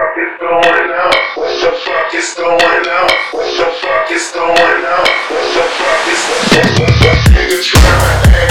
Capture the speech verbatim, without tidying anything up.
fuck is going on? What the fuck is going on? What the fuck is going on? What the fuck is what, what, what, what, nigga trying to act